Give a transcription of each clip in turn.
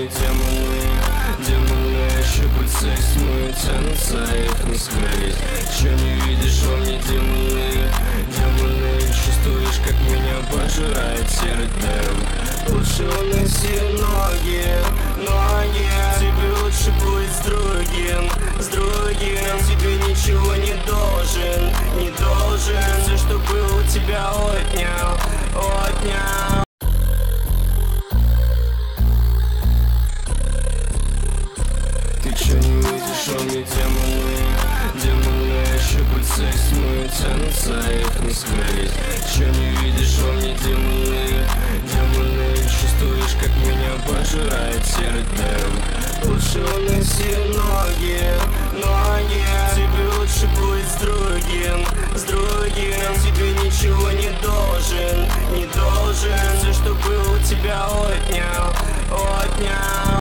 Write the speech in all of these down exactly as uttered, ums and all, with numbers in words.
мне демоны, демоны ошибутся и смоют, тянутся, их не скрыть. Чё не видишь во мне демоны, демоны, чувствуешь, как меня пожирает серый дым. Лучше уноси ноги, ноги, тебе лучше будет с другим, с другим. Тебе ничего не должен, не должен. Все, что было у тебя, отнял, отнял. Ты чё не видишь во мне демоны, демоны ошибутся и смоют, тянутся, их не скрыть. Чё не видишь во мне демоны, демоны, чувствуешь, как меня пожирает серый дым. Лучше уноси ноги, ноги, тебе лучше будет с другим, с другим. Тебе ничего не должен, не должен. Все, что было у тебя, отнял, отнял.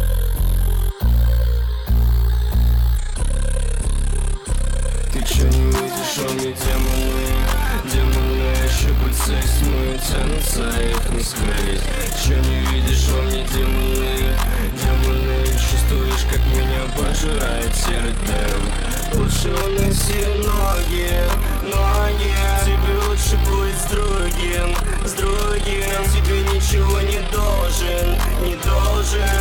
Ты чё не видишь во мне демоны, демоны ошибутся и смоют, тянутся, их не скрыть. Чё не видишь во мне демоны, демоны, чувствуешь, как меня пожирает серый дым. Лучше уноси ноги, ноги, тебе лучше будет с другим, с другим. Тебе ничего не должен, не должен.